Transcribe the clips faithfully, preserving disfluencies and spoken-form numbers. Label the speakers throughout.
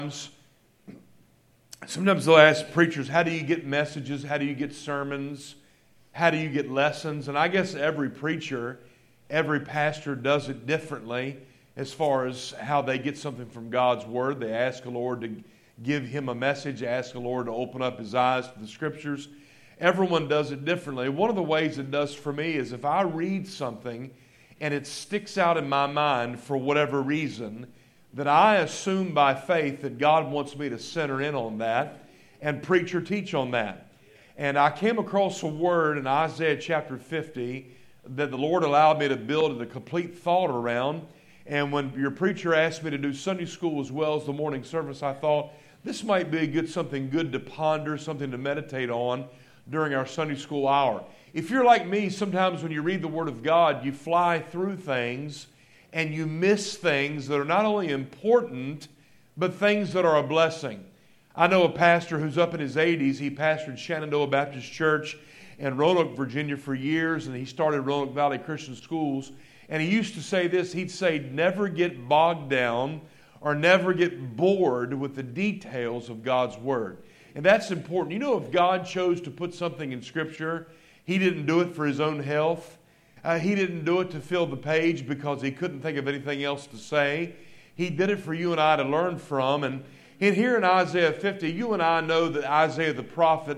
Speaker 1: Sometimes they'll ask preachers, how do you get messages? How do you get sermons? How do you get lessons? And I guess every preacher, every pastor does it differently as far as how they get something from God's Word. They ask the Lord to give him a message, ask the Lord to open up his eyes to the Scriptures. Everyone does it differently. One of the ways it does for me is if I read something and it sticks out in my mind for whatever reason, that I assume by faith that God wants me to center in on that and preach or teach on that. And I came across a word in Isaiah chapter fifty that the Lord allowed me to build a complete thought around. And when your preacher asked me to do Sunday school as well as the morning service, I thought this might be a good something good to ponder, something to meditate on during our Sunday school hour. If you're like me, sometimes when you read the Word of God, you fly through things and you miss things that are not only important, but things that are a blessing. I know a pastor who's up in his eighties. He pastored Shenandoah Baptist Church in Roanoke, Virginia for years, and he started Roanoke Valley Christian Schools. And he used to say this, he'd say, never get bogged down or never get bored with the details of God's Word. And that's important. You know, if God chose to put something in Scripture, He didn't do it for His own health. Uh, he didn't do it to fill the page because He couldn't think of anything else to say. He did it for you and I to learn from. And in here in Isaiah fifty, you and I know that Isaiah the prophet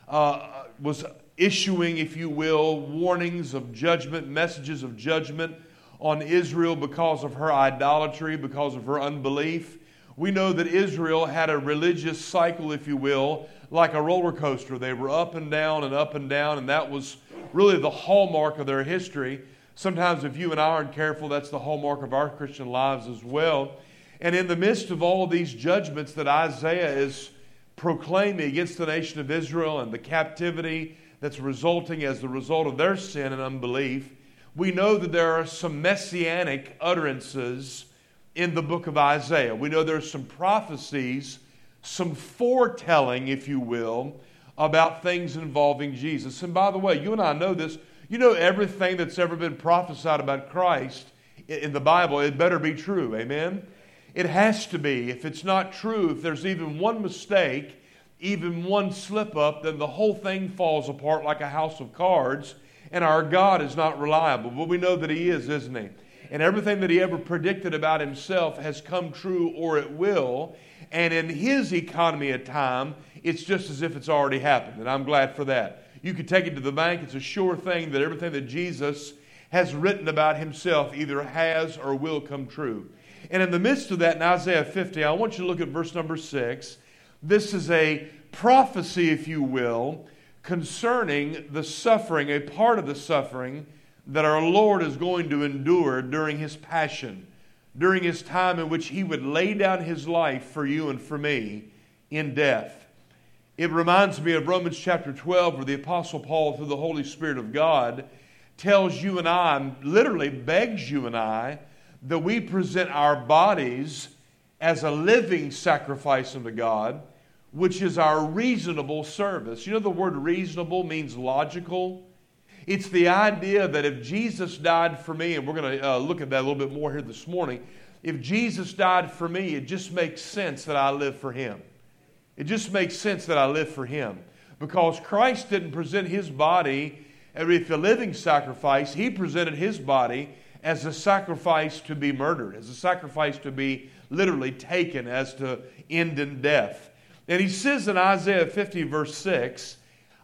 Speaker 1: uh, was issuing, if you will, warnings of judgment, messages of judgment on Israel because of her idolatry, because of her unbelief. We know that Israel had a religious cycle, if you will, like a roller coaster. They were up and down and up and down, and that was really the hallmark of their history. Sometimes if you and I aren't careful, that's the hallmark of our Christian lives as well. And in the midst of all of these judgments that Isaiah is proclaiming against the nation of Israel and the captivity that's resulting as the result of their sin and unbelief, we know that there are some messianic utterances in the book of Isaiah. We know there's some prophecies, some foretelling, if you will, about things involving Jesus. And by the way, you and I know this. You know everything that's ever been prophesied about Christ in the Bible, it better be true. Amen? It has to be. If it's not true, if there's even one mistake, even one slip up, then the whole thing falls apart like a house of cards, and our God is not reliable. But we know that He is, isn't He? And everything that He ever predicted about Himself has come true, or it will. And in His economy of time, it's just as if it's already happened. And I'm glad for that. You could take it to the bank. It's a sure thing that everything that Jesus has written about Himself either has or will come true. And in the midst of that, in Isaiah fifty, I want you to look at verse number six. This is a prophecy, if you will, concerning the suffering, a part of the suffering that our Lord is going to endure during His passion, during His time in which He would lay down His life for you and for me in death. It reminds me of Romans chapter twelve, where the Apostle Paul, through the Holy Spirit of God, tells you and I, literally begs you and I, that we present our bodies as a living sacrifice unto God, which is our reasonable service. You know the word reasonable means logical. It's the idea that if Jesus died for me, and we're going to uh, look at that a little bit more here this morning, if Jesus died for me, it just makes sense that I live for Him. It just makes sense that I live for Him. Because Christ didn't present His body as a living sacrifice. He presented His body as a sacrifice to be murdered, as a sacrifice to be literally taken, as to end in death. And He says in Isaiah fifty verse six,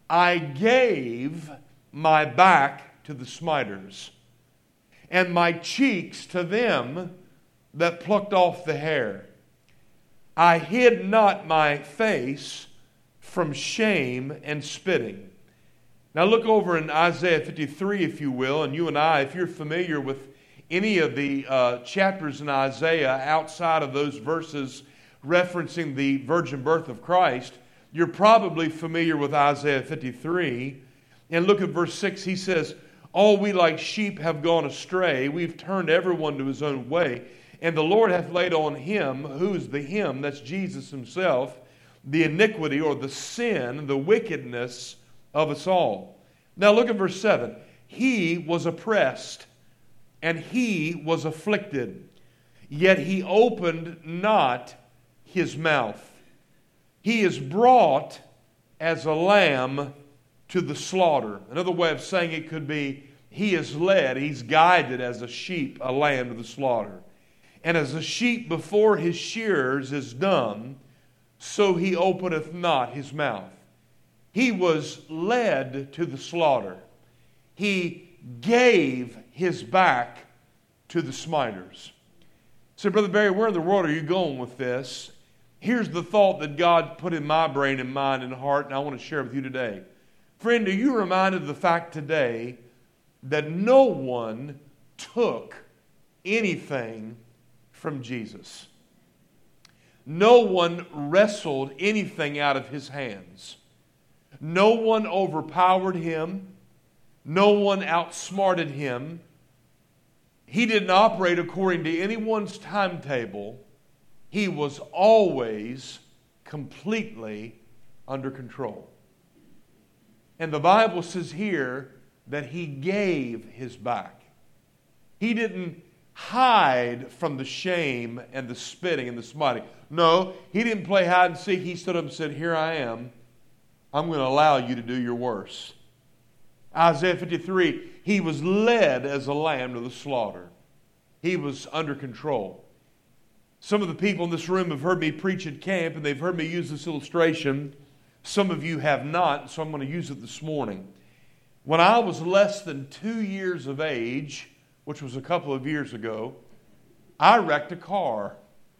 Speaker 1: I gave my back to the smiters, and my cheeks to them that plucked off the hair. I hid not my face from shame and spitting. Now look over in Isaiah fifty-three, if you will, and you and I, if you're familiar with any of the uh, chapters in Isaiah outside of those verses referencing the virgin birth of Christ, you're probably familiar with Isaiah fifty-three. And look at verse six. He says, all we like sheep have gone astray. We've turned everyone to his own way. And the Lord hath laid on Him, who's the Him, that's Jesus Himself, the iniquity or the sin, the wickedness of us all. Now look at verse seven. He was oppressed and He was afflicted, yet He opened not his mouth. He is brought as a lamb to the slaughter. Another way of saying it could be, he is led, he's guided as a sheep, a lamb to the slaughter. And as a sheep before his shearers is dumb, so he openeth not his mouth. He was led to the slaughter. He gave his back to the smiters. So, Brother Barry, where in the world are you going with this? Here's the thought that God put in my brain and mind and heart, and I want to share with you today. Friend, are you reminded of the fact today that no one took anything from Jesus? No one wrestled anything out of his hands. No one overpowered him. No one outsmarted him. He didn't operate according to anyone's timetable. He was always completely under control. And the Bible says here that he gave his back. He didn't hide from the shame and the spitting and the smiting. No, he didn't play hide and seek. He stood up and said, here I am. I'm going to allow you to do your worst. Isaiah fifty-three, he was led as a lamb to the slaughter. He was under control. Some of the people in this room have heard me preach at camp, and they've heard me use this illustration. Some of you have not, so I'm going to use it this morning. When I was less than two years of age, which was a couple of years ago, I wrecked a car.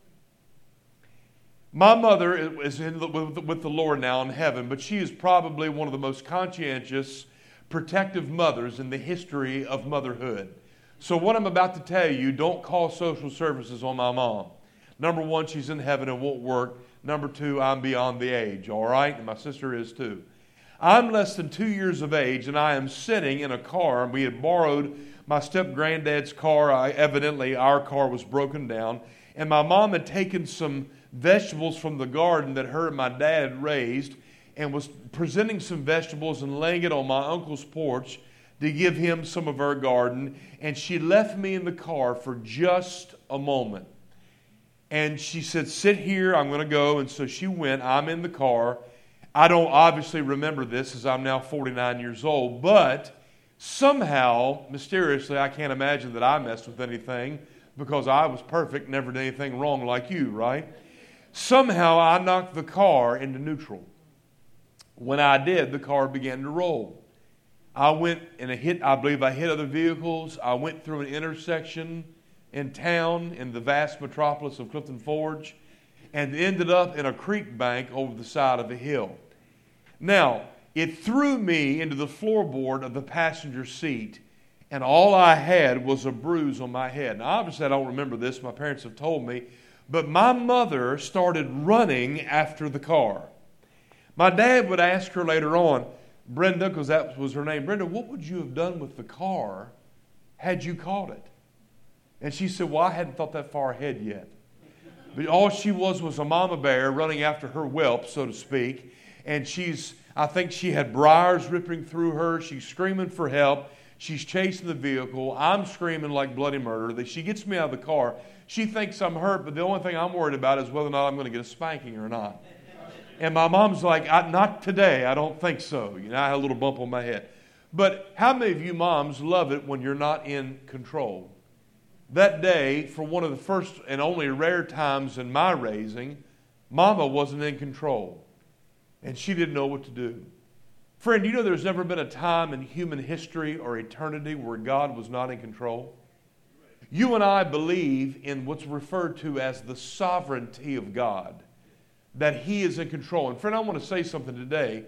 Speaker 1: My mother is in the, with the Lord now in heaven, but she is probably one of the most conscientious, protective mothers in the history of motherhood. So what I'm about to tell you, don't call social services on my mom. Number one, she's in heaven and won't work. Number two, I'm beyond the age, all right? And my sister is too. I'm less than two years of age, and I am sitting in a car. We had borrowed my step-granddad's car. I, evidently, our car was broken down. And my mom had taken some vegetables from the garden that her and my dad had raised and was presenting some vegetables and laying it on my uncle's porch to give him some of her garden. And she left me in the car for just a moment. And she said, sit here, I'm going to go. And so she went. I'm in the car. I don't obviously remember this as I'm now forty-nine years old, but somehow, mysteriously, I can't imagine that I messed with anything because I was perfect, never did anything wrong like you, right? Somehow I knocked the car into neutral. When I did, the car began to roll. I went and I hit, I believe I hit other vehicles. I went through an intersection in town in the vast metropolis of Clifton Forge and ended up in a creek bank over the side of a hill. Now, it threw me into the floorboard of the passenger seat, and all I had was a bruise on my head. Now, obviously, I don't remember this. My parents have told me. But my mother started running after the car. My dad would ask her later on, Brenda, because that was her name, Brenda, what would you have done with the car had you caught it? And she said, well, I hadn't thought that far ahead yet. But all she was was a mama bear running after her whelp, so to speak. And she's, I think she had briars ripping through her. She's screaming for help. She's chasing the vehicle. I'm screaming like bloody murder. She gets me out of the car. She thinks I'm hurt, but the only thing I'm worried about is whether or not I'm going to get a spanking or not. And my mom's like, I, not today. I don't think so. You know, I had a little bump on my head. But how many of you moms love it when you're not in control? That day, for one of the first and only rare times in my raising, Mama wasn't in control. And she didn't know what to do. Friend, you know there's never been a time in human history or eternity where God was not in control? You and I believe in what's referred to as the sovereignty of God, that He is in control. And friend, I want to say something today.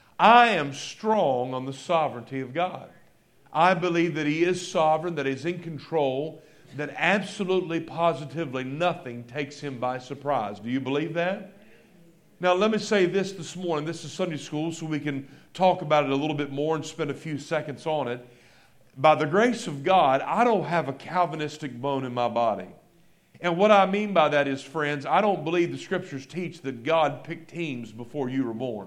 Speaker 1: I am strong on the sovereignty of God. I believe that He is sovereign, that He's in control, that absolutely, positively nothing takes Him by surprise. Do you believe that? Now, let me say this this morning. This is Sunday school, so we can talk about it a little bit more and spend a few seconds on it. By the grace of God, I don't have a Calvinistic bone in my body. And what I mean by that is, friends, I don't believe the Scriptures teach that God picked teams before you were born.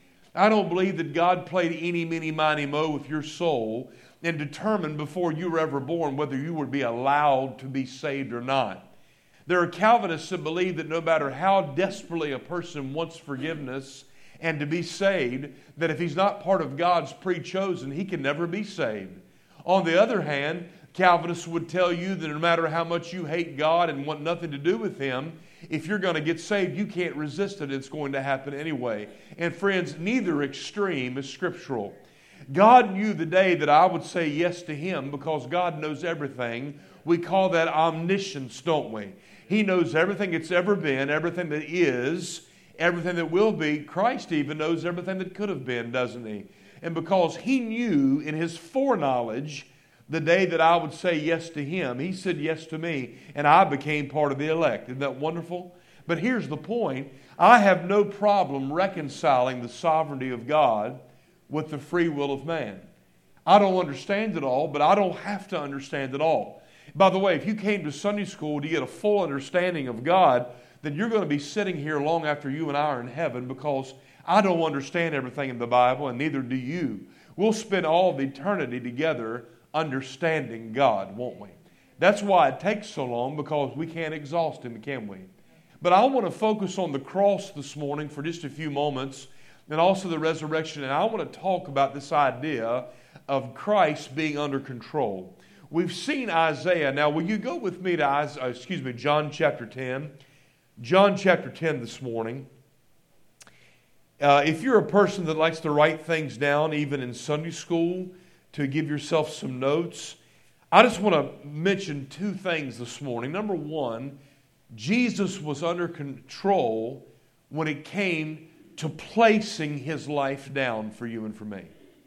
Speaker 1: I don't believe that God played eeny, meeny, miny, mo with your soul and determined before you were ever born whether you would be allowed to be saved or not. There are Calvinists that believe that no matter how desperately a person wants forgiveness and to be saved, that if he's not part of God's pre-chosen, he can never be saved. On the other hand, Calvinists would tell you that no matter how much you hate God and want nothing to do with Him, if you're going to get saved, you can't resist it. It's going to happen anyway. And friends, neither extreme is scriptural. God knew the day that I would say yes to Him because God knows everything. We call that omniscience, don't we? He knows everything that's ever been, everything that is, everything that will be. Christ even knows everything that could have been, doesn't He? And because He knew in His foreknowledge the day that I would say yes to Him, He said yes to me, and I became part of the elect. Isn't that wonderful? But here's the point. I have no problem reconciling the sovereignty of God with the free will of man. I don't understand it all, but I don't have to understand it all. By the way, if you came to Sunday school to get a full understanding of God, then you're going to be sitting here long after you and I are in heaven, because I don't understand everything in the Bible, and neither do you. We'll spend all of eternity together understanding God, won't we? That's why it takes so long, because we can't exhaust Him, can we? But I want to focus on the cross this morning for just a few moments, and also the resurrection, and I want to talk about this idea of Christ being under control. We've seen Isaiah. Now, will you go with me to Isaiah, excuse me, John chapter ten? John chapter ten this morning. Uh, if you're a person that likes to write things down, even in Sunday school, to give yourself some notes, I just want to mention two things this morning. Number one, Jesus was under control when it came to placing His life down for you and for me.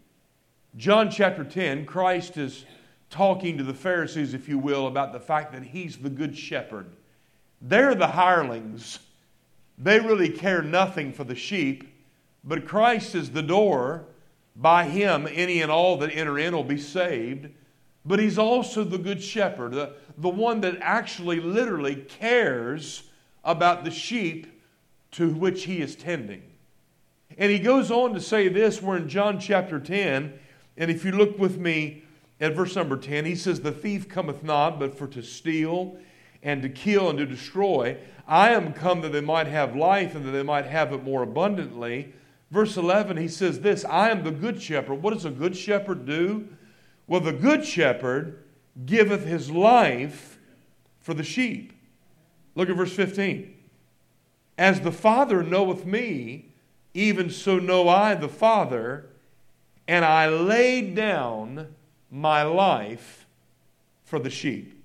Speaker 1: John chapter ten, Christ is talking to the Pharisees, if you will, about the fact that He's the good shepherd. They're the hirelings. They really care nothing for the sheep, but Christ is the door. By Him, any and all that enter in will be saved. But He's also the good shepherd, the, the one that actually literally cares about the sheep to which He is tending. And He goes on to say this, we're in John chapter ten, and if you look with me at verse number ten, He says, "The thief cometh not, but for to steal and to kill and to destroy. I am come that they might have life, and that they might have it more abundantly." Verse eleven, He says this, "I am the good shepherd." What does a good shepherd do? Well, the good shepherd giveth his life for the sheep. Look at verse fifteen. "As the Father knoweth me, even so know I the Father, and I laid down my life for the sheep.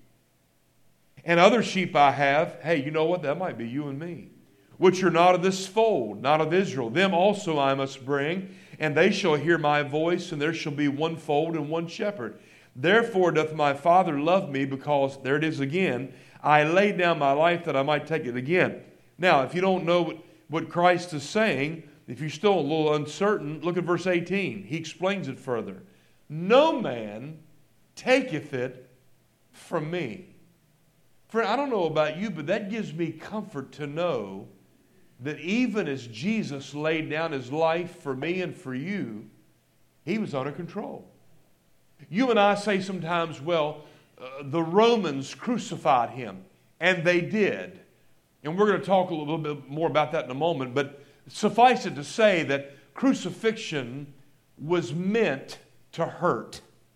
Speaker 1: And other sheep I have," hey, you know what? That might be you and me, "which are not of this fold, not of Israel. Them also I must bring, and they shall hear my voice, and there shall be one fold and one shepherd. Therefore doth my Father love me, because," there it is again, "I laid down my life that I might take it again." Now, if you don't know what, what Christ is saying, if you're still a little uncertain, look at verse eighteen. He explains it further. "No man taketh it from me." Friend, I don't know about you, but that gives me comfort to know that even as Jesus laid down His life for me and for you, He was under control. You and I say sometimes, well, uh, the Romans crucified Him, and they did. And we're going to talk a little bit more about that in a moment, but suffice it to say that crucifixion was meant to hurt.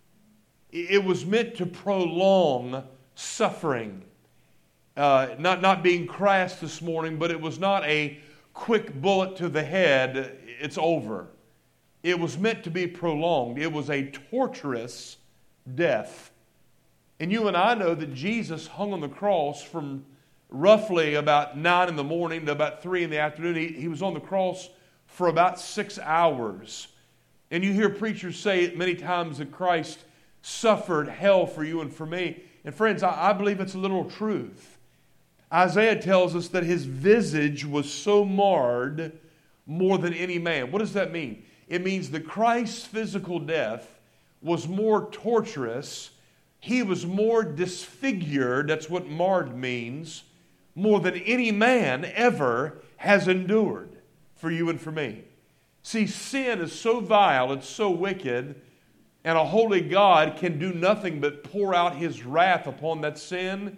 Speaker 1: It was meant to prolong suffering. Uh, not, not being crass this morning, but it was not a quick bullet to the head, it's over. It was meant to be prolonged. It was a torturous death. And you and I know that Jesus hung on the cross from roughly about nine in the morning to about three in the afternoon. He, he was on the cross for about six hours. And you hear preachers say it many times that Christ suffered hell for you and for me. And friends, I, I believe it's a literal truth. Isaiah tells us that His visage was so marred more than any man. What does that mean? It means that Christ's physical death was more torturous. He was more disfigured. That's what marred means. More than any man ever has endured for you and for me. See, sin is so vile, it's so wicked, and a holy God can do nothing but pour out His wrath upon that sin.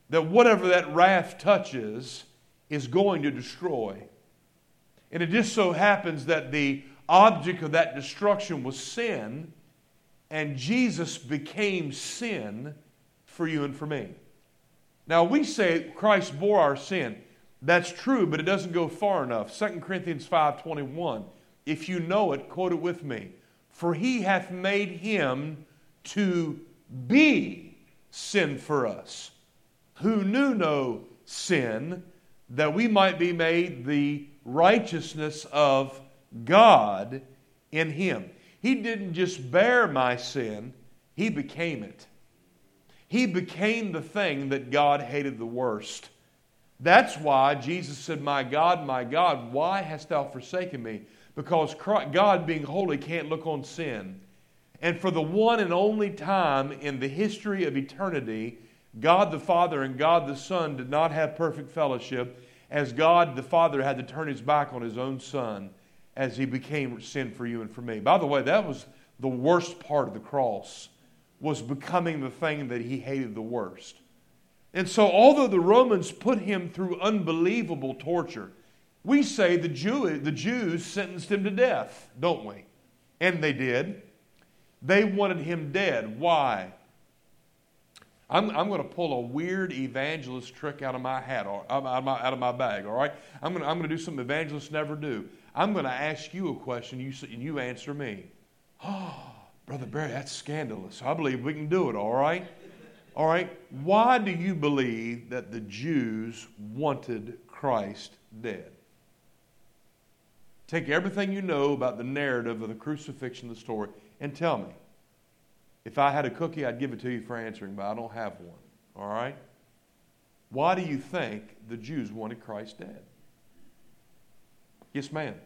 Speaker 1: that whatever that wrath touches is going to destroy. And it just so happens that the object of that destruction was sin, and Jesus became sin for you and for me. Now we say Christ bore our sin. That's true, but it doesn't go far enough. Second Corinthians five twenty-one. If you know it, quote it with me. For he hath made him to be sin for us, who knew no sin, that we might be made the righteousness of God in him. He didn't just bear my sin, he became it. He became the thing that God hated the worst. That's why Jesus said, my God, my God, why hast thou forsaken me? Because God, being holy, can't look on sin. And for the one and only time in the history of eternity, God the Father and God the Son did not have perfect fellowship, as God the Father had to turn his back on his own Son as he became sin for you and for me. By the way, that was the worst part of the cross, was becoming the thing that he hated the worst. And so although the Romans put him through unbelievable torture, we say the, Jew, the Jews sentenced him to death, don't we? And they did. They wanted him dead. Why? I'm, I'm going to pull a weird evangelist trick out of my hat, or out of my, out of my bag, all right? I'm going to, I'm going to do something evangelists never do. I'm going to ask you a question, you, and you answer me. Oh, Brother Barry, that's scandalous. I believe we can do it, all right? All right, why do you believe that the Jews wanted Christ dead? Take everything you know about the narrative of the crucifixion, the story, and tell me. If I had a cookie, I'd give it to you for answering, but I don't have one. All right? Why do you think the Jews wanted Christ dead? Yes, ma'am.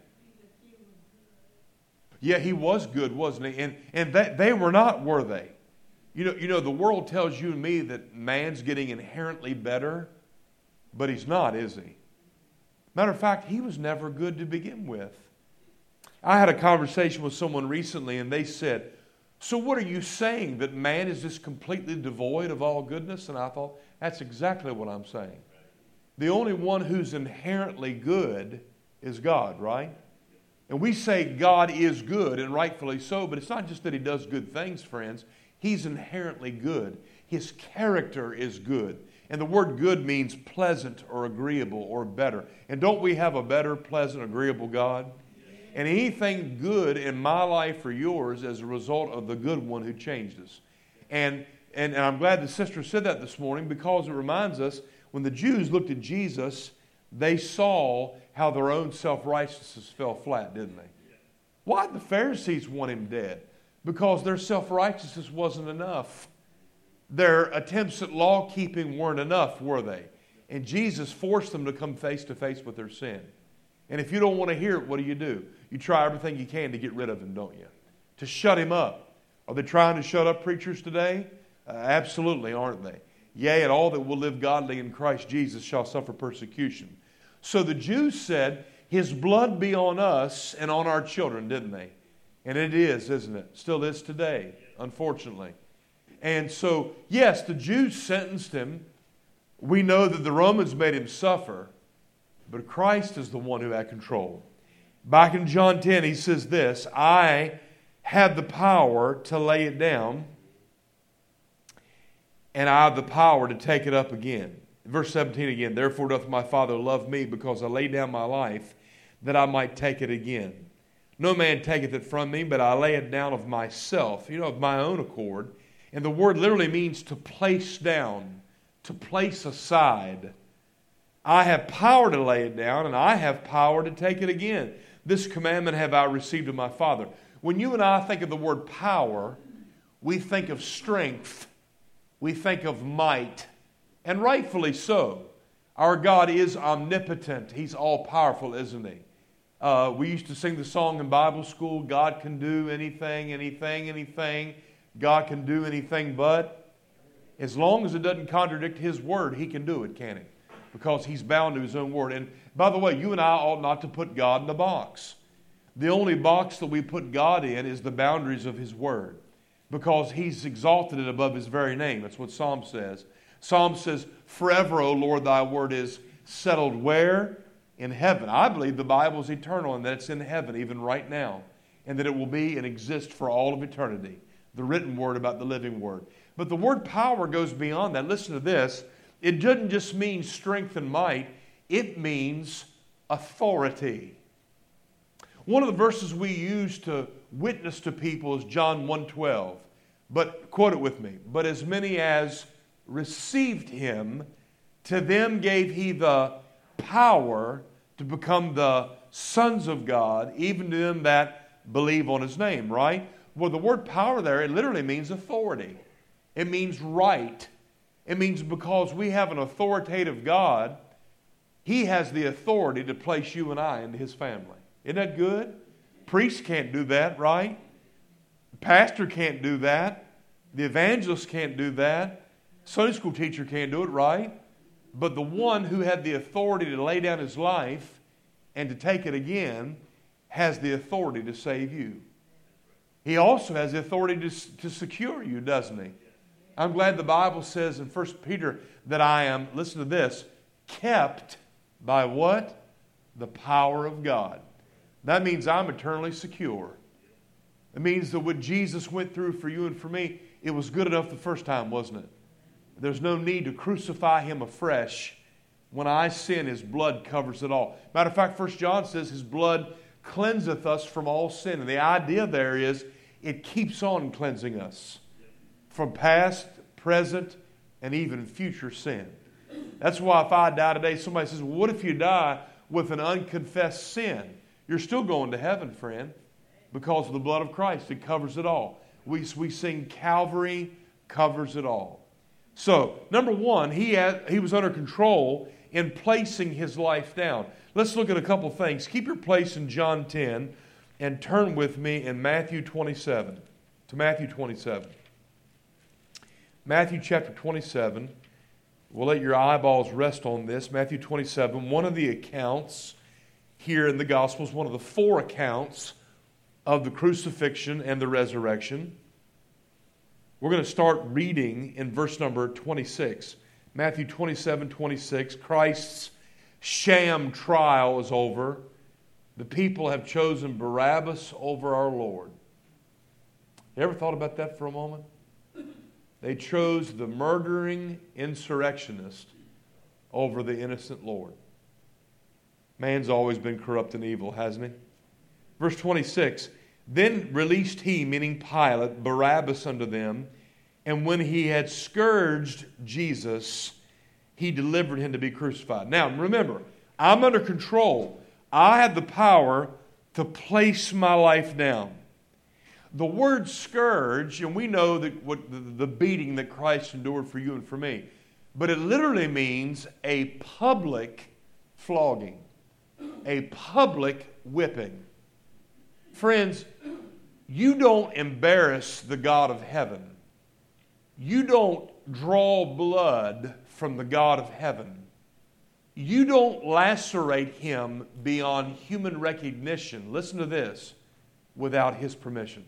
Speaker 1: Yeah, he was good, wasn't he? And and they, they were not, were they? You know, you know, the world tells you and me that man's getting inherently better, but he's not, is he? Matter of fact, he was never good to begin with. I had a conversation with someone recently, and they said, so what are you saying, that man is just completely devoid of all goodness? And I thought, that's exactly what I'm saying. The only one who's inherently good is God, right? And we say God is good, and rightfully so, but it's not just that he does good things, friends. He's inherently good. His character is good. And the word good means pleasant or agreeable or better. And don't we have a better, pleasant, agreeable God? And anything good in my life or yours as a result of the good one who changed us. And, and, and I'm glad the sister said that this morning, because it reminds us when the Jews looked at Jesus, they saw how their own self-righteousness fell flat, didn't they? Why did the Pharisees want him dead? Because their self-righteousness wasn't enough. Their attempts at law-keeping weren't enough, were they? And Jesus forced them to come face to face with their sin. And if you don't want to hear it, what do you do? You try everything you can to get rid of him, don't you? To shut him up. Are they trying to shut up preachers today? Uh, absolutely, aren't they? Yea, and all that will live godly in Christ Jesus shall suffer persecution. So the Jews said, his blood be on us and on our children, didn't they? And it is, isn't it? Still is today, unfortunately. And so, yes, the Jews sentenced him. We know that the Romans made him suffer. But Christ is the one who had control. Back in John ten, he says this, I have the power to lay it down, and I have the power to take it up again. Verse seventeen again, therefore doth my Father love me, because I lay down my life, that I might take it again. No man taketh it from me, but I lay it down of myself, you know, of my own accord. And the word literally means to place down, to place aside. I have power to lay it down, and I have power to take it again. This commandment have I received of my Father. When you and I think of the word power, we think of strength. We think of might. And rightfully so. Our God is omnipotent. He's all-powerful, isn't he? Uh, we used to sing the song in Bible school, God can do anything, anything, anything. God can do anything but. As long as it doesn't contradict his word, he can do it, can't he? Because he's bound to his own word. And by the way, you and I ought not to put God in a box. The only box that we put God in is the boundaries of his word. Because he's exalted it above his very name. That's what Psalm says. Psalm says, forever, O Lord, thy word is settled where? In heaven. I believe the Bible is eternal and that it's in heaven even right now, and that it will be and exist for all of eternity. The written word about the living word. But the word power goes beyond that. Listen to this. It doesn't just mean strength and might. It means authority. One of the verses we use to witness to people is John one twelve. But, quote it with me. But as many as received him, to them gave he the power to become the sons of God, even to them that believe on his name, right? Well, the word power there, it literally means authority. It means right. It means because we have an authoritative God, he has the authority to place you and I into his family. Isn't that good? Priest can't do that, right? Pastor can't do that. The evangelist can't do that. Sunday school teacher can't do it, right? But the one who had the authority to lay down his life and to take it again has the authority to save you. He also has the authority to, to secure you, doesn't he? I'm glad the Bible says in First Peter that I am, listen to this, kept by what? The power of God. That means I'm eternally secure. It means that what Jesus went through for you and for me, it was good enough the first time, wasn't it? There's no need to crucify him afresh. When I sin, his blood covers it all. Matter of fact, First John says his blood cleanseth us from all sin. And the idea there is it keeps on cleansing us from past, present, and even future sin. That's why if I die today, somebody says, well, what if you die with an unconfessed sin? You're still going to heaven, friend, because of the blood of Christ. It covers it all. We, we sing Calvary covers it all. So, number one, he, had, he was under control in placing his life down. Let's look at a couple things. Keep your place in John ten and turn with me in Matthew twenty-seven. To Matthew twenty-seven. Matthew chapter twenty-seven. We'll let your eyeballs rest on this. Matthew twenty-seven, one of the accounts here in the Gospels, one of the four accounts of the crucifixion and the resurrection. We're going to start reading in verse number twenty-six. Matthew twenty-seven, twenty-six. Christ's sham trial is over. The people have chosen Barabbas over our Lord. You ever thought about that for a moment? They chose the murdering insurrectionist over the innocent Lord. Man's always been corrupt and evil, hasn't he? Verse twenty-six, then released he, meaning Pilate, Barabbas unto them, and when he had scourged Jesus, he delivered him to be crucified. Now, remember, I'm under control. I have the power to place my life down. The word scourge, and we know that what the, the beating that Christ endured for you and for me, but it literally means a public flogging, a public whipping. Friends, you don't embarrass the God of heaven. You don't draw blood from the God of heaven. You don't lacerate him beyond human recognition. Listen to this, without his permission.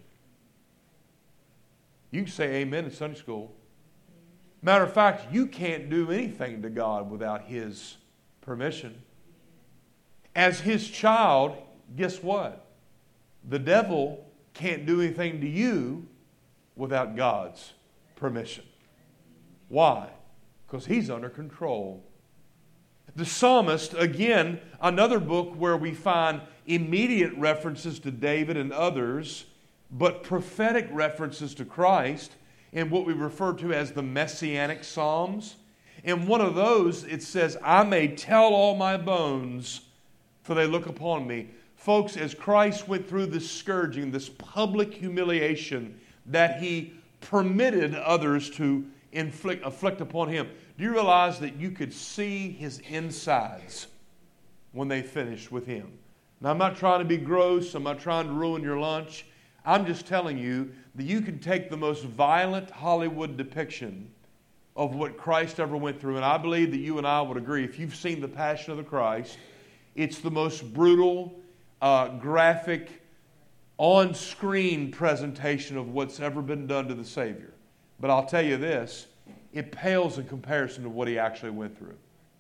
Speaker 1: You can say amen in Sunday school. Matter of fact, you can't do anything to God without his permission. As his child, guess what? The devil can't do anything to you without God's permission. Why? Because he's under control. The psalmist, again, another book where we find immediate references to David and others, but prophetic references to Christ in what we refer to as the Messianic Psalms. In one of those, it says, I may tell all my bones, for they look upon me. Folks, as Christ went through this scourging, this public humiliation that he permitted others to inflict, afflict upon him, do you realize that you could see his insides when they finished with him? Now, I'm not trying to be gross. I'm not trying to ruin your lunch. I'm just telling you that you can take the most violent Hollywood depiction of what Christ ever went through, and I believe that you and I would agree, if you've seen The Passion of the Christ, it's the most brutal, uh, graphic, on-screen presentation of what's ever been done to the Savior. But I'll tell you this, it pales in comparison to what he actually went through.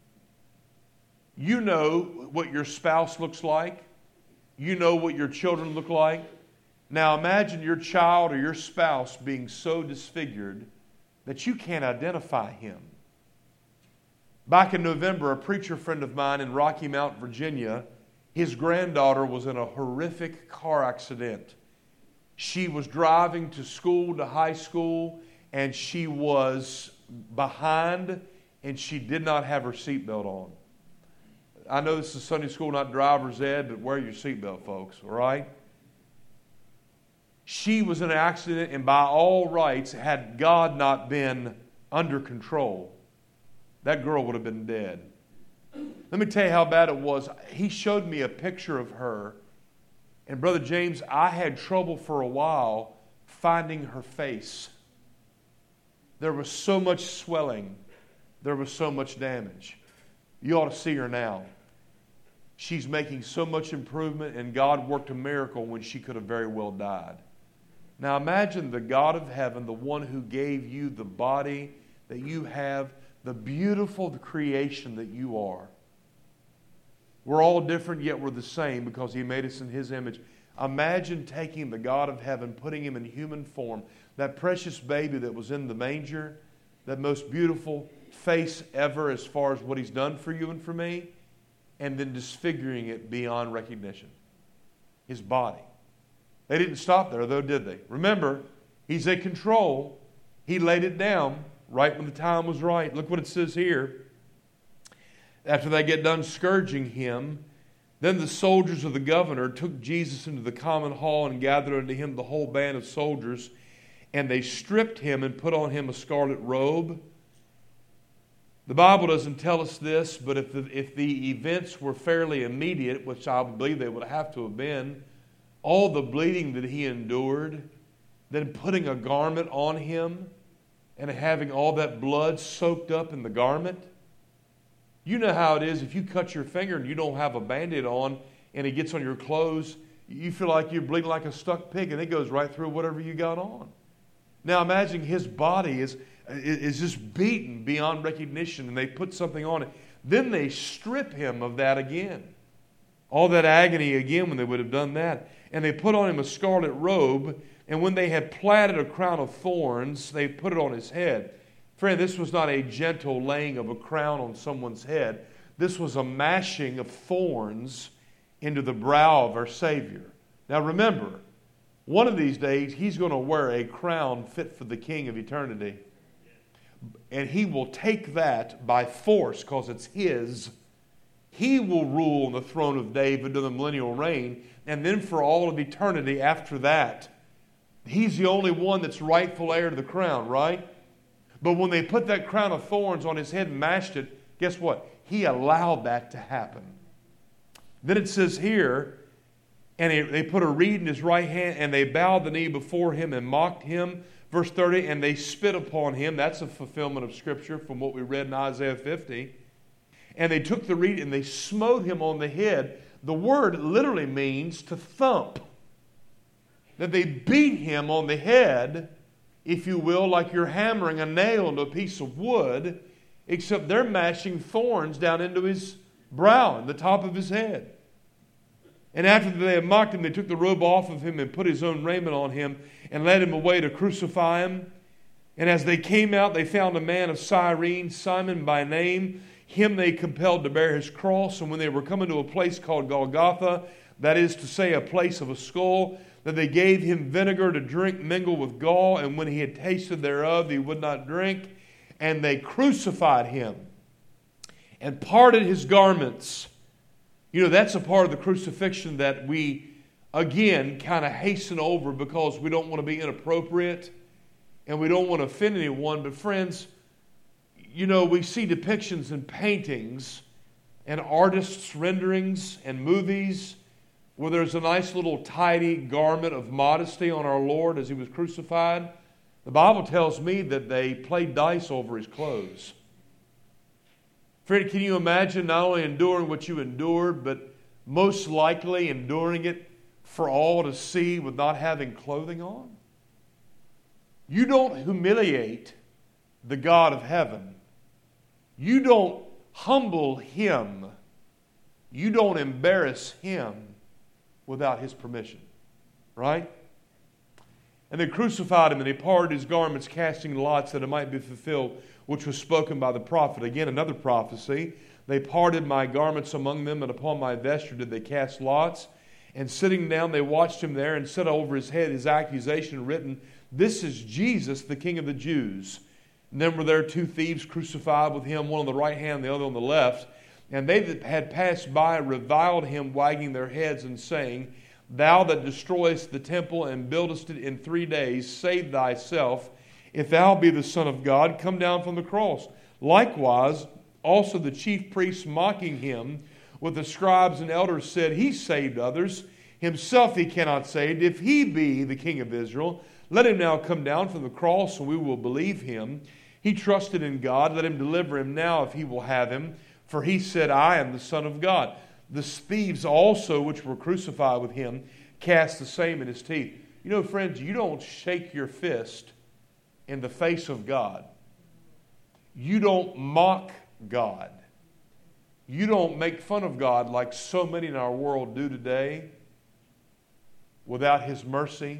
Speaker 1: You know what your spouse looks like. You know what your children look like. Now imagine your child or your spouse being so disfigured that you can't identify him. Back in November, a preacher friend of mine in Rocky Mount, Virginia, his granddaughter was in a horrific car accident. She was driving to school, to high school, and she was behind, and she did not have her seatbelt on. I know this is Sunday school, not driver's ed, but wear your seatbelt, folks, all right? She was in an accident, and by all rights, had God not been under control, that girl would have been dead. Let me tell you how bad it was. He showed me a picture of her, and Brother James, I had trouble for a while finding her face. There was so much swelling. There was so much damage. You ought to see her now. She's making so much improvement, and God worked a miracle when she could have very well died. Now imagine the God of heaven, the one who gave you the body that you have, the beautiful creation that you are. We're all different, yet we're the same because He made us in His image. Imagine taking the God of heaven, putting Him in human form, that precious baby that was in the manger, that most beautiful face ever as far as what He's done for you and for me, and then disfiguring it beyond recognition. His body. They didn't stop there, though, did they? Remember, He's in control. He laid it down right when the time was right. Look what it says here. After they get done scourging Him, then the soldiers of the governor took Jesus into the common hall and gathered unto Him the whole band of soldiers, and they stripped Him and put on Him a scarlet robe. The Bible doesn't tell us this, but if the, if the events were fairly immediate, which I believe they would have to have been, all the bleeding that He endured, then putting a garment on Him and having all that blood soaked up in the garment. You know how it is if you cut your finger and you don't have a Band-Aid on and it gets on your clothes, you feel like you're bleeding like a stuck pig and it goes right through whatever you got on. Now imagine His body is, is just beaten beyond recognition, and they put something on it. Then they strip Him of that again. All that agony again when they would have done that. And they put on Him a scarlet robe, and when they had platted a crown of thorns, they put it on His head. Friend, this was not a gentle laying of a crown on someone's head. This was a mashing of thorns into the brow of our Savior. Now remember, one of these days, He's going to wear a crown fit for the King of eternity. And He will take that by force because it's His. He will rule on the throne of David to the millennial reign. And then for all of eternity after that, He's the only one that's rightful heir to the crown, right? But when they put that crown of thorns on His head and mashed it, guess what? He allowed that to happen. Then it says here, and they put a reed in His right hand, and they bowed the knee before Him and mocked Him. Verse thirty, and they spit upon Him. That's a fulfillment of Scripture from what we read in Isaiah fifty. And they took the reed and they smote Him on the head. The word literally means to thump. That they beat Him on the head, if you will, like you're hammering a nail into a piece of wood, except they're mashing thorns down into His brow and the top of His head. And after they had mocked Him, they took the robe off of Him and put His own raiment on Him and led Him away to crucify Him. And as they came out, they found a man of Cyrene, Simon by name. Him they compelled to bear His cross. And when they were coming to a place called Golgotha, that is to say, a place of a skull, that they gave Him vinegar to drink mingled with gall. And when He had tasted thereof, He would not drink. And they crucified Him and parted His garments. You know, that's a part of the crucifixion that we, again, kind of hasten over because we don't want to be inappropriate and we don't want to offend anyone. But friends, you know, we see depictions in paintings and artists' renderings and movies where there's a nice little tidy garment of modesty on our Lord as He was crucified. The Bible tells me that they played dice over His clothes. Friend, can you imagine not only enduring what you endured, but most likely enduring it for all to see with not having clothing on? You don't humiliate the God of heaven. You don't humble Him. You don't embarrass Him without His permission. Right? And they crucified Him, and they parted His garments, casting lots that it might be fulfilled, which was spoken by the prophet. Again, another prophecy. They parted my garments among them, and upon my vesture did they cast lots. And sitting down, they watched Him there, and set over His head His accusation written, This is Jesus, the King of the Jews. And then were there two thieves crucified with Him, one on the right hand, the other on the left. And they that had passed by reviled Him, wagging their heads and saying, Thou that destroyest the temple and buildest it in three days, save thyself. If thou be the Son of God, come down from the cross. Likewise, also the chief priests mocking Him with the scribes and elders said, He saved others. Himself He cannot save. If He be the King of Israel, let Him now come down from the cross, and we will believe Him. He trusted in God. Let Him deliver Him now if He will have Him. For He said, I am the Son of God. The thieves also, which were crucified with Him, cast the same in His teeth. You know, friends, you don't shake your fist in the face of God. You don't mock God. You don't make fun of God like so many in our world do today without His mercy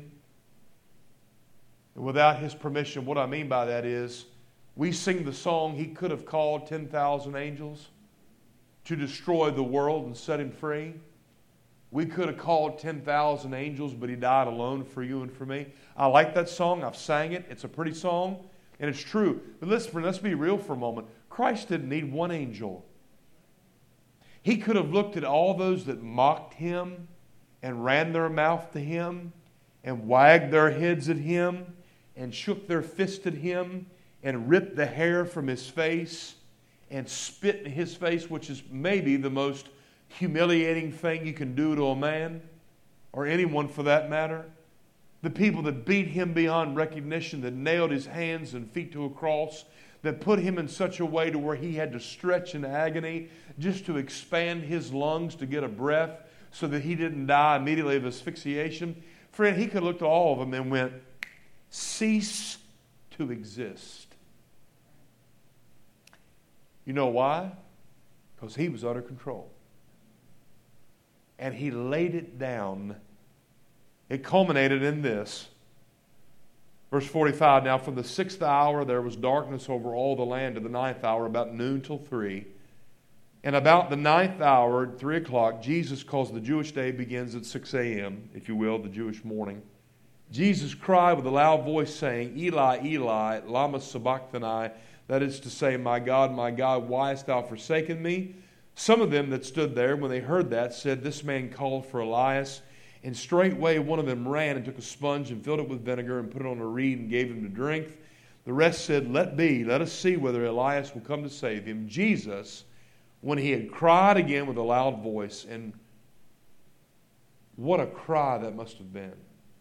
Speaker 1: and without His permission. What I mean by that is we sing the song, He could have called ten thousand angels to destroy the world and set Him free. We could have called ten thousand angels, but He died alone for you and for me. I like that song. I've sang it. It's a pretty song, and it's true. But listen, let's be real for a moment. Christ didn't need one angel. He could have looked at all those that mocked Him and ran their mouth to Him and wagged their heads at Him and shook their fist at Him and ripped the hair from His face and spit in His face, which is maybe the most humiliating thing you can do to a man, or anyone for that matter. The people that beat Him beyond recognition, that nailed His hands and feet to a cross, that put Him in such a way to where He had to stretch in agony just to expand His lungs to get a breath so that He didn't die immediately of asphyxiation. Friend, He could have looked at all of them and went, cease to exist. You know why? Because He was under control. And He laid it down. It culminated in this. Verse forty-five, now from the sixth hour there was darkness over all the land to the ninth hour, about noon till three. And about the ninth hour, three o'clock, Jesus, calls the Jewish day begins at six a.m., if you will, the Jewish morning. Jesus cried with a loud voice, saying, Eli, Eli, lama sabachthani, that is to say, My God, my God, why hast thou forsaken me? Some of them that stood there, when they heard that, said, This man called for Elias. And straightway one of them ran and took a sponge and filled it with vinegar and put it on a reed and gave him to drink. The rest said, Let be, let us see whether Elias will come to save him. Jesus, when He had cried again with a loud voice, and what a cry that must have been.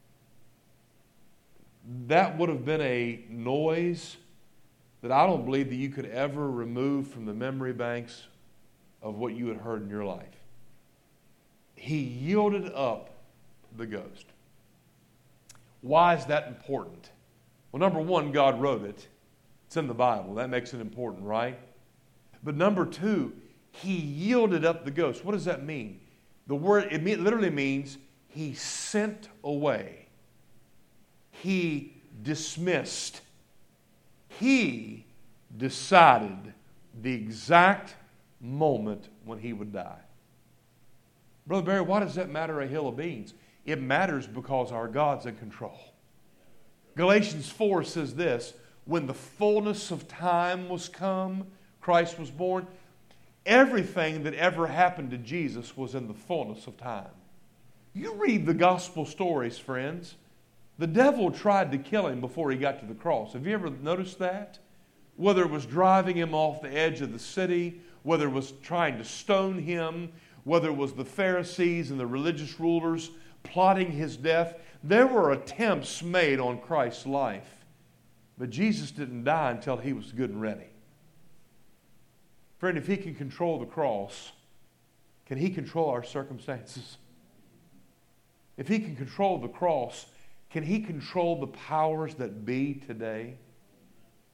Speaker 1: That would have been a noise that I don't believe that you could ever remove from the memory banks of what you had heard in your life. He yielded up the ghost. Why is that important? Well, number one, God wrote it. It's in the Bible. That makes it important, right? But number two, He yielded up the ghost. What does that mean? The word, it literally means He sent away. He dismissed. He decided the exact moment when He would die. Brother Barry, why does that matter a hill of beans? It matters because our God's in control. Galatians four says this, when the fullness of time was come, Christ was born, everything that ever happened to Jesus was in the fullness of time. You read the gospel stories, friends. The devil tried to kill Him before He got to the cross. Have you ever noticed that? Whether it was driving Him off the edge of the city, whether it was trying to stone Him, whether it was the Pharisees and the religious rulers plotting His death, there were attempts made on Christ's life. But Jesus didn't die until He was good and ready. Friend, if He can control the cross, can He control our circumstances? If He can control the cross, can He control the powers that be today?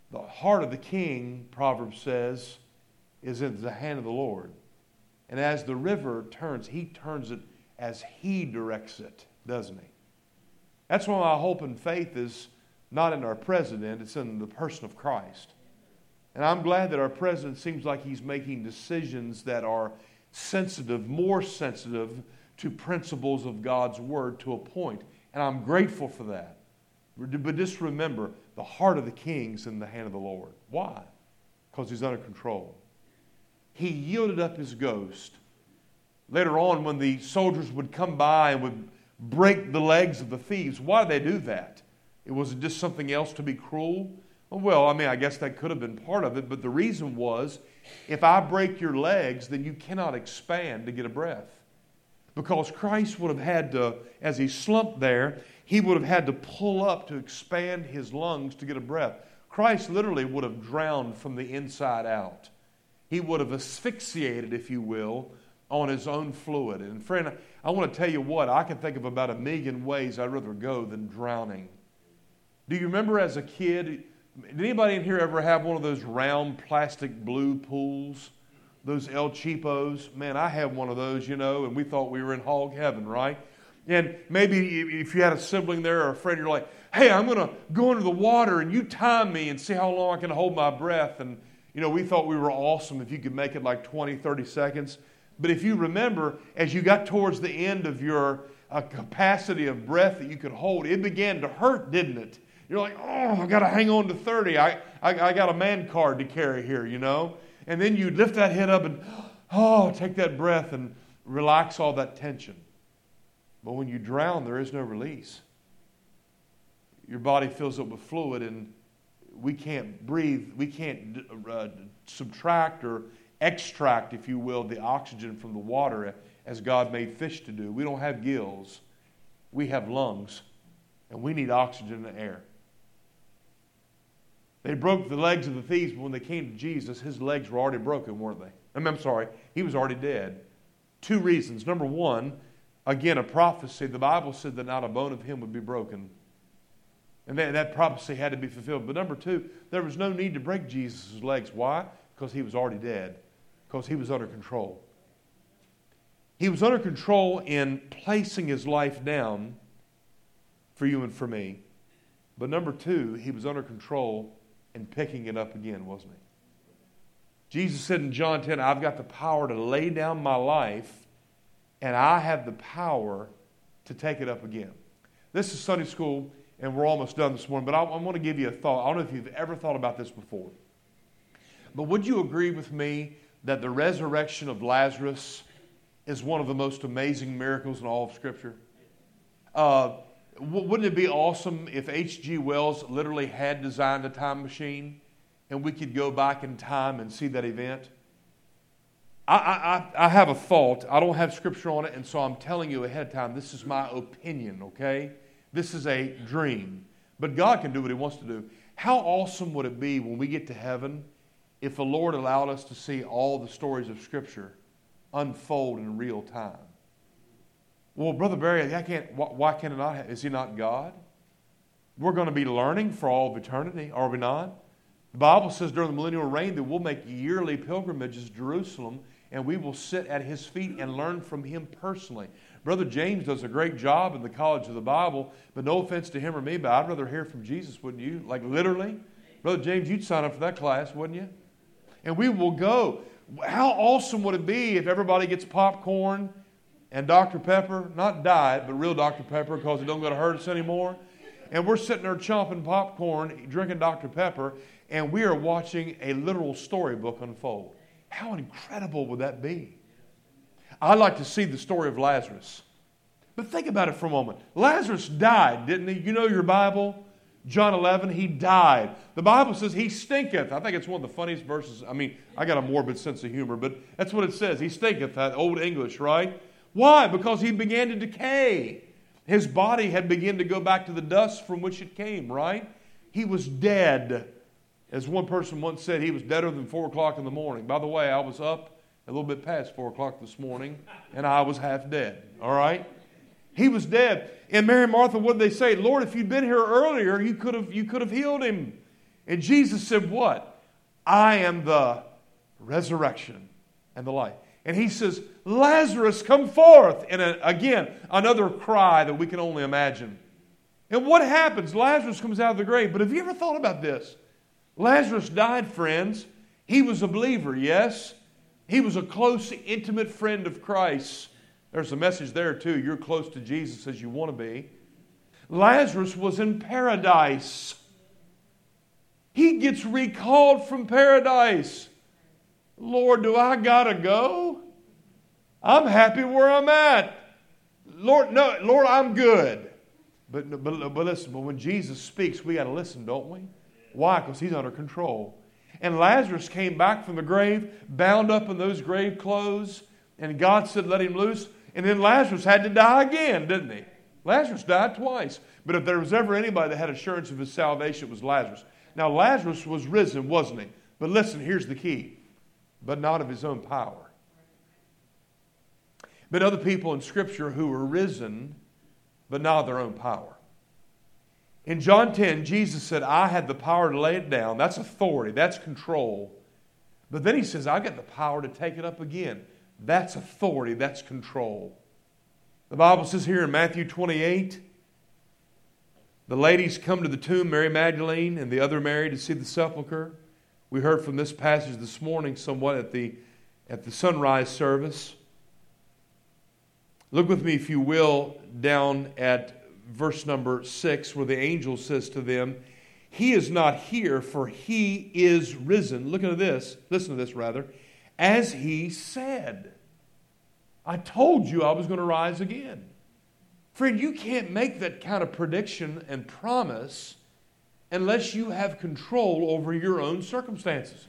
Speaker 1: The heart of the king, Proverbs says, is in the hand of the Lord. And as the river turns, he turns it as he directs it, doesn't he? That's why my hope and faith is not in our president, it's in the person of Christ. And I'm glad that our president seems like he's making decisions that are sensitive, more sensitive to principles of God's word to a point. And I'm grateful for that. But just remember, the heart of the king's in the hand of the Lord. Why? Because he's under control. He yielded up his ghost. Later on, when the soldiers would come by and would break the legs of the thieves, why did they do that? It was just something else to be cruel? Well, I mean, I guess that could have been part of it, but the reason was, if I break your legs, then you cannot expand to get a breath. Because Christ would have had to, as he slumped there, he would have had to pull up to expand his lungs to get a breath. Christ literally would have drowned from the inside out. He would have asphyxiated, if you will, on his own fluid. And friend, I want to tell you what, I can think of about a million ways I'd rather go than drowning. Do you remember as a kid, did anybody in here ever have one of those round plastic blue pools? Those El Cheapos? Man, I had one of those, you know, and we thought we were in hog heaven, right? And maybe if you had a sibling there or a friend, you're like, hey, I'm going to go into the water and you time me and see how long I can hold my breath. And, you know, we thought we were awesome if you could make it like twenty, thirty seconds. But if you remember, as you got towards the end of your uh, capacity of breath that you could hold, it began to hurt, didn't it? You're like, oh, I got to hang on to thirty. I, I, I got a man card to carry here, you know. And then you lift that head up and, oh, take that breath and relax all that tension. But when you drown, there is no release. Your body fills up with fluid and we can't breathe. We can't uh, subtract or extract, if you will, the oxygen from the water as God made fish to do. We don't have gills. We have lungs. And we need oxygen and air. They broke the legs of the thieves, but when they came to Jesus, his legs were already broken, weren't they? I mean, I'm sorry, he was already dead. Two reasons. Number one, again, a prophecy. The Bible said that not a bone of him would be broken. And that, that prophecy had to be fulfilled. But number two, there was no need to break Jesus' legs. Why? Because he was already dead. Because he was under control. He was under control in placing his life down for you and for me. But number two, he was under control in picking it up again, wasn't he? Jesus said in John ten, I've got the power to lay down my life, and I have the power to take it up again. This is Sunday school, and we're almost done this morning, but I, I want to give you a thought. I don't know if you've ever thought about this before. But would you agree with me that the resurrection of Lazarus is one of the most amazing miracles in all of Scripture? Uh, wouldn't it be awesome if H G Wells literally had designed a time machine and we could go back in time and see that event? I, I, I have a thought. I don't have Scripture on it, and so I'm telling you ahead of time, this is my opinion, okay? This is a dream. But God can do what he wants to do. How awesome would it be when we get to heaven if the Lord allowed us to see all the stories of Scripture unfold in real time? Well, Brother Barry, I can't, why can it not? Is he not God? We're going to be learning for all of eternity, are we not? The Bible says during the millennial reign that we'll make yearly pilgrimages to Jerusalem and we will sit at his feet and learn from him personally. Brother James does a great job in the College of the Bible, but no offense to him or me, but I'd rather hear from Jesus, wouldn't you? Like literally. Brother James, you'd sign up for that class, wouldn't you? And we will go. How awesome would it be if everybody gets popcorn and Doctor Pepper, not diet, but real Doctor Pepper because it don't go to hurt us anymore. And we're sitting there chomping popcorn, drinking Doctor Pepper, and we are watching a literal storybook unfold. How incredible would that be? I'd like to see the story of Lazarus. But think about it for a moment. Lazarus died, didn't he? You know your Bible? John eleven, he died. The Bible says he stinketh. I think it's one of the funniest verses. I mean, I got a morbid sense of humor, but that's what it says. He stinketh, that old English, right? Why? Because he began to decay. His body had begun to go back to the dust from which it came, right? He was dead. As one person once said, he was deader than four o'clock in the morning. By the way, I was up a little bit past four o'clock this morning, and I was half dead, all right? He was dead. And Mary and Martha, what did they say? Lord, if you'd been here earlier, you could have, you could have healed him. And Jesus said what? I am the resurrection and the life. And he says, Lazarus, come forth. And a, again, another cry that we can only imagine. And what happens? Lazarus comes out of the grave. But have you ever thought about this? Lazarus died, friends. He was a believer, yes. He was a close, intimate friend of Christ. There's a message there too. You're close to Jesus as you want to be. Lazarus was in paradise. He gets recalled from paradise. Lord, do I gotta go? I'm happy where I'm at. Lord, no, Lord, I'm good. But, but, but listen, but when Jesus speaks, we got to listen, don't we? Why? Because He's under control. And Lazarus came back from the grave, bound up in those grave clothes, and God said, let him loose. And then Lazarus had to die again, didn't he? Lazarus died twice. But if there was ever anybody that had assurance of his salvation, it was Lazarus. Now, Lazarus was risen, wasn't he? But listen, here's the key. But not of his own power. But other people in Scripture who were risen, but not of their own power. In John ten, Jesus said, I had the power to lay it down. That's authority. That's control. But then He says, I got the power to take it up again. That's authority. That's control. The Bible says here in Matthew twenty-eight, the ladies come to the tomb, Mary Magdalene and the other Mary, to see the sepulcher. We heard from this passage this morning somewhat at the, at the sunrise service. Look with me, if you will, down at verse number six, where the angel says to them, He is not here, for He is risen. Look at this. Listen to this, rather. As He said. I told you I was going to rise again. Friend, you can't make that kind of prediction and promise unless you have control over your own circumstances.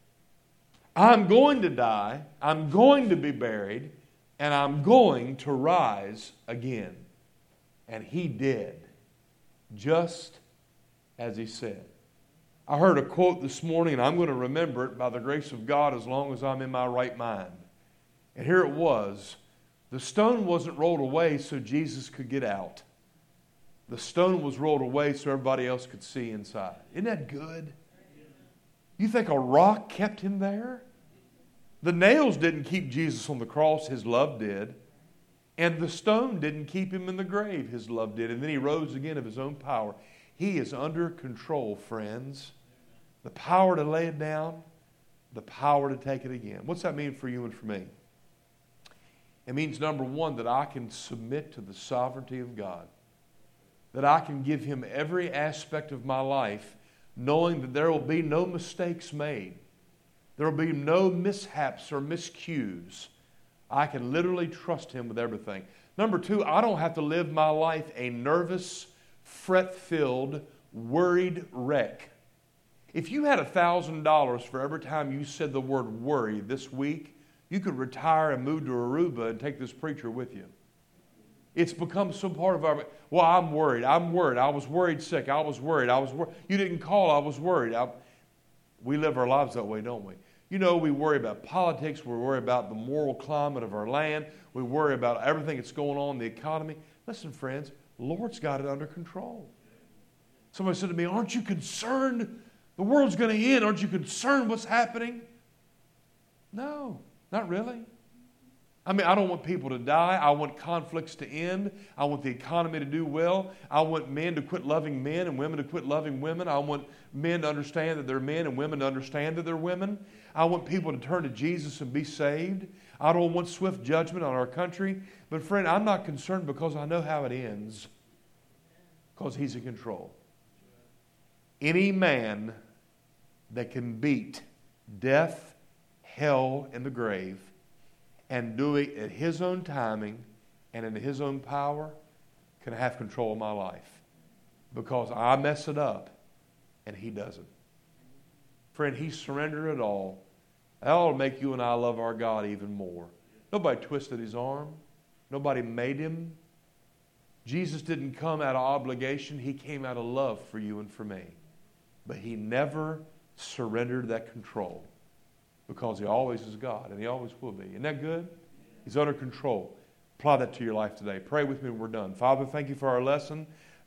Speaker 1: I'm going to die, I'm going to be buried, and I'm going to rise again. And He did, just as He said. I heard a quote this morning, and I'm going to remember it by the grace of God as long as I'm in my right mind. And here it was. The stone wasn't rolled away so Jesus could get out. The stone was rolled away so everybody else could see inside. Isn't that good? You think a rock kept Him there? The nails didn't keep Jesus on the cross. His love did. And the stone didn't keep Him in the grave. His love did. And then He rose again of His own power. He is under control, friends. The power to lay it down, the power to take it again. What's that mean for you and for me? It means, number one, that I can submit to the sovereignty of God. That I can give Him every aspect of my life, knowing that there will be no mistakes made. There will be no mishaps or miscues. I can literally trust Him with everything. Number two, I don't have to live my life a nervous, fret-filled, worried wreck. If you had one thousand dollars for every time you said the word worry this week, you could retire and move to Aruba and take this preacher with you. It's become some part of our, well, I'm worried. I'm worried. I was worried sick. I was worried. I was worried. You didn't call. I was worried. I, we live our lives that way, don't we? You know, we worry about politics. We worry about the moral climate of our land. We worry about everything that's going on in the economy. Listen, friends, the Lord's got it under control. Somebody said to me, aren't you concerned? The world's going to end. Aren't you concerned what's happening? No, not really. I mean, I don't want people to die. I want conflicts to end. I want the economy to do well. I want men to quit loving men and women to quit loving women. I want men to understand that they're men and women to understand that they're women. I want people to turn to Jesus and be saved. I don't want swift judgment on our country. But friend, I'm not concerned because I know how it ends. Because He's in control. Any man that can beat death, hell, and the grave and do it at His own timing and in His own power can have control of my life. Because I mess it up and He doesn't. Friend, He surrendered it all. That ought to make you and I love our God even more. Nobody twisted His arm. Nobody made Him. Jesus didn't come out of obligation. He came out of love for you and for me. But He never surrendered that control. Because He always is God, and He always will be. Isn't that good? He's under control. Apply that to your life today. Pray with me when we're done. Father, thank You for our lesson.